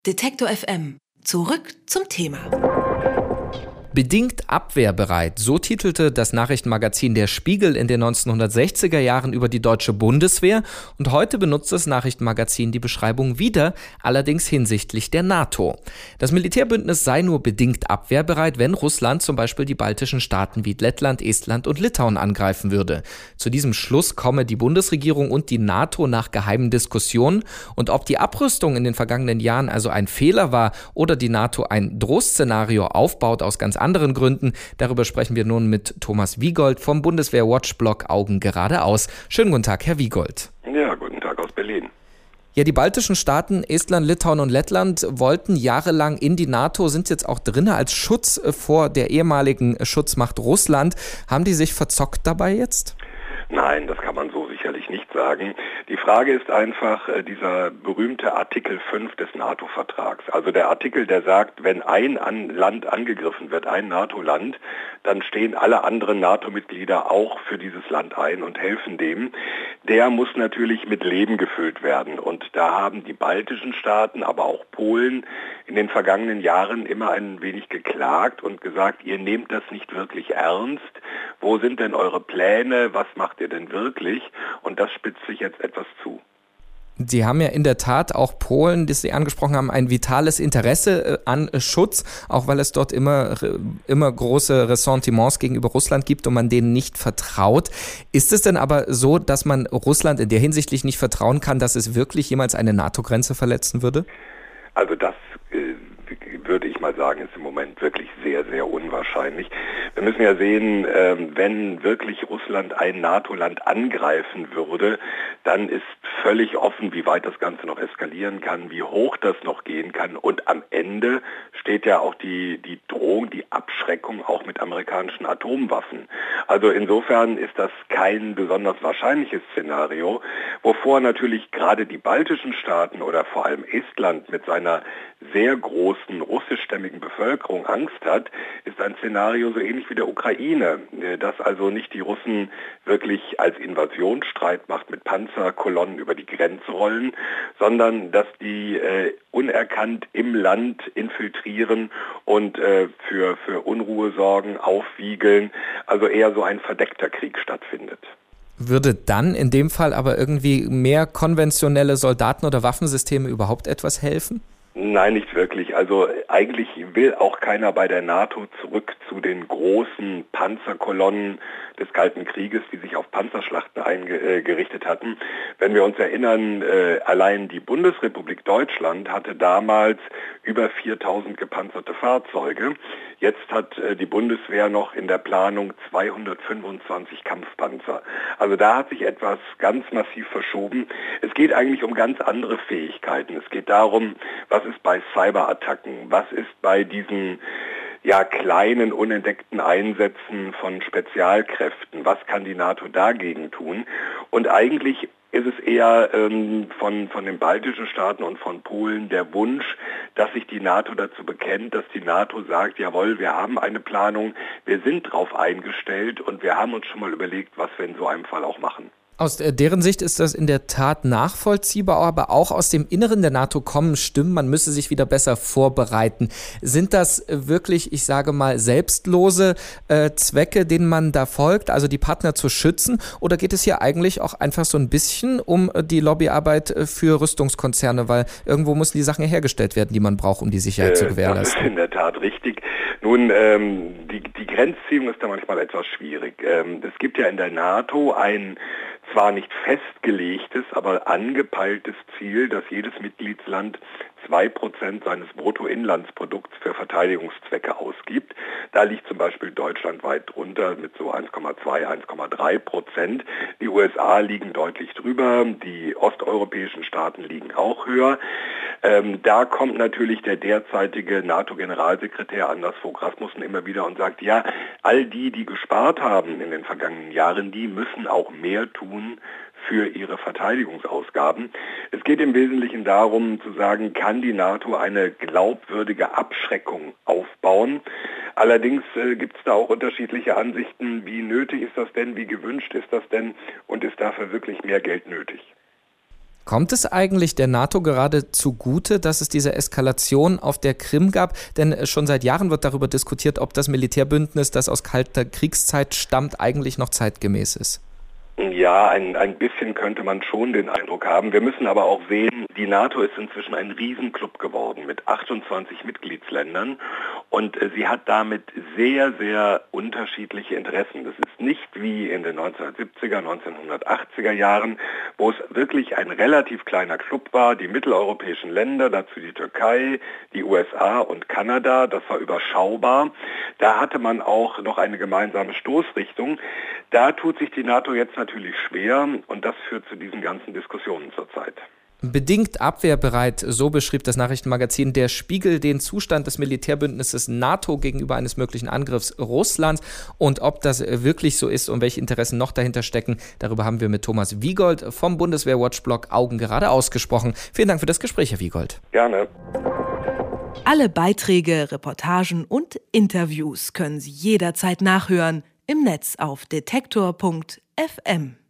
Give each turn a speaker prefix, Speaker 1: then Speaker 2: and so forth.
Speaker 1: Detektor FM. Zurück zum Thema.
Speaker 2: Bedingt abwehrbereit, so titelte das Nachrichtenmagazin Der Spiegel in den 1960er Jahren über die deutsche Bundeswehr und heute benutzt das Nachrichtenmagazin die Beschreibung wieder, allerdings hinsichtlich der NATO. Das Militärbündnis sei nur bedingt abwehrbereit, wenn Russland zum Beispiel die baltischen Staaten wie Lettland, Estland und Litauen angreifen würde. Zu diesem Schluss komme die Bundesregierung und die NATO nach geheimen Diskussionen und ob die Abrüstung in den vergangenen Jahren also ein Fehler war oder die NATO ein Drohszenario aufbaut aus ganz anderen Gründen. Darüber sprechen wir nun mit Thomas Wiegold vom Bundeswehr-Watch-Blog Augen geradeaus. Schönen guten Tag, Herr Wiegold.
Speaker 3: Ja, guten Tag aus Berlin.
Speaker 2: Ja, die baltischen Staaten, Estland, Litauen und Lettland wollten jahrelang in die NATO, sind jetzt auch drin als Schutz vor der ehemaligen Schutzmacht Russland. Haben die sich verzockt dabei jetzt?
Speaker 3: Nein, das kann man so sicherlich nicht sagen. Die Frage ist einfach dieser berühmte Artikel 5 des NATO-Vertrags. Also der Artikel, der sagt, wenn ein Land angegriffen wird, ein NATO-Land, dann stehen alle anderen NATO-Mitglieder auch für dieses Land ein und helfen dem. Der muss natürlich mit Leben gefüllt werden. Und da haben die baltischen Staaten, aber auch Polen in den vergangenen Jahren immer ein wenig geklagt und gesagt, ihr nehmt das nicht wirklich ernst. Wo sind denn eure Pläne? Was macht ihr denn wirklich? Und das spitzt sich jetzt etwas zu.
Speaker 2: Sie haben ja in der Tat auch Polen, das Sie angesprochen haben, ein vitales Interesse an Schutz, auch weil es dort immer große Ressentiments gegenüber Russland gibt und man denen nicht vertraut. Ist es denn aber so, dass man Russland in der Hinsichtlich nicht vertrauen kann, dass es wirklich jemals eine NATO-Grenze verletzen würde?
Speaker 3: Also das würde ich mal sagen, ist im Moment wirklich sehr, sehr unwahrscheinlich. Wir müssen ja sehen, wenn wirklich Russland ein NATO-Land angreifen würde, dann ist völlig offen, wie weit das Ganze noch eskalieren kann, wie hoch das noch gehen kann. Und am Ende steht ja auch die Drohung, die Abschreckung auch mit amerikanischen Atomwaffen. Also insofern ist das kein besonders wahrscheinliches Szenario, wovor natürlich gerade die baltischen Staaten oder vor allem Estland mit seiner sehr großen russischstämmigen Bevölkerung Angst hat, ist ein Szenario so ähnlich wie der Ukraine, dass also nicht die Russen wirklich als Invasionsstreitmacht mit Panzerkolonnen über die Grenze rollen, sondern dass die unerkannt im Land infiltrieren und für Unruhe sorgen, aufwiegeln, also eher so ein verdeckter Krieg stattfindet.
Speaker 2: Würde dann in dem Fall aber irgendwie mehr konventionelle Soldaten- oder Waffensysteme überhaupt etwas helfen?
Speaker 3: Nein, nicht wirklich. Also eigentlich will auch keiner bei der NATO zurück zu den großen Panzerkolonnen des Kalten Krieges, die sich auf Panzerschlachten eingerichtet hatten. Wenn wir uns erinnern, allein die Bundesrepublik Deutschland hatte damals über 4.000 gepanzerte Fahrzeuge. Jetzt hat die Bundeswehr noch in der Planung 225 Kampfpanzer. Also da hat sich etwas ganz massiv verschoben. Es geht eigentlich um ganz andere Fähigkeiten. Es geht darum, was ist bei Cyberattacken, was ist bei diesen kleinen, unentdeckten Einsätzen von Spezialkräften, was kann die NATO dagegen tun? Und eigentlich ist es eher von den baltischen Staaten und von Polen der Wunsch, dass sich die NATO dazu bekennt, dass die NATO sagt, jawohl, wir haben eine Planung, wir sind darauf eingestellt und wir haben uns schon mal überlegt, was wir in so einem Fall auch machen.
Speaker 2: Aus deren Sicht ist das in der Tat nachvollziehbar, aber auch aus dem Inneren der NATO kommen Stimmen, man müsse sich wieder besser vorbereiten. Sind das wirklich, ich sage mal, selbstlose Zwecke, denen man da folgt, also die Partner zu schützen? Oder geht es hier eigentlich auch einfach so ein bisschen um die Lobbyarbeit für Rüstungskonzerne, weil irgendwo müssen die Sachen hergestellt werden, die man braucht, um die Sicherheit zu gewährleisten?
Speaker 3: Das ist in der Tat richtig. Nun, die Grenzziehung ist da manchmal etwas schwierig. Es gibt ja in der NATO ein zwar nicht festgelegtes, aber angepeiltes Ziel, dass jedes Mitgliedsland 2% seines Bruttoinlandsprodukts für Verteidigungszwecke ausgibt. Da liegt zum Beispiel Deutschland weit drunter mit so 1,2, 1,3%. Die USA liegen deutlich drüber, die osteuropäischen Staaten liegen auch höher. Da kommt natürlich der derzeitige NATO-Generalsekretär Anders Fogh Rasmussen immer wieder und sagt, ja, all die gespart haben in den vergangenen Jahren, die müssen auch mehr tun für ihre Verteidigungsausgaben. Es geht im Wesentlichen darum zu sagen, kann die NATO eine glaubwürdige Abschreckung aufbauen? Allerdings gibt es da auch unterschiedliche Ansichten, wie nötig ist das denn, wie gewünscht ist das denn und ist dafür wirklich mehr Geld nötig?
Speaker 2: Kommt es eigentlich der NATO gerade zugute, dass es diese Eskalation auf der Krim gab? Denn schon seit Jahren wird darüber diskutiert, ob das Militärbündnis, das aus kalter Kriegszeit stammt, eigentlich noch zeitgemäß ist.
Speaker 3: Ja, ein bisschen könnte man schon den Eindruck haben. Wir müssen aber auch sehen, die NATO ist inzwischen ein Riesenclub geworden mit 28 Mitgliedsländern und sie hat damit sehr, sehr unterschiedliche Interessen. Das ist nicht wie in den 1970er, 1980er Jahren, wo es wirklich ein relativ kleiner Club war, die mitteleuropäischen Länder, dazu die Türkei, die USA und Kanada, das war überschaubar. Da hatte man auch noch eine gemeinsame Stoßrichtung. Da tut sich die NATO jetzt natürlich schwer und das führt zu diesen ganzen Diskussionen zurzeit.
Speaker 2: Bedingt abwehrbereit, so beschrieb das Nachrichtenmagazin Der Spiegel den Zustand des Militärbündnisses NATO gegenüber eines möglichen Angriffs Russlands. Und ob das wirklich so ist und welche Interessen noch dahinter stecken, darüber haben wir mit Thomas Wiegold vom Bundeswehr-Watchblog Augen gerade ausgesprochen. Vielen Dank für das Gespräch, Herr Wiegold.
Speaker 3: Gerne.
Speaker 1: Alle Beiträge, Reportagen und Interviews können Sie jederzeit nachhören im Netz auf detektor.fm.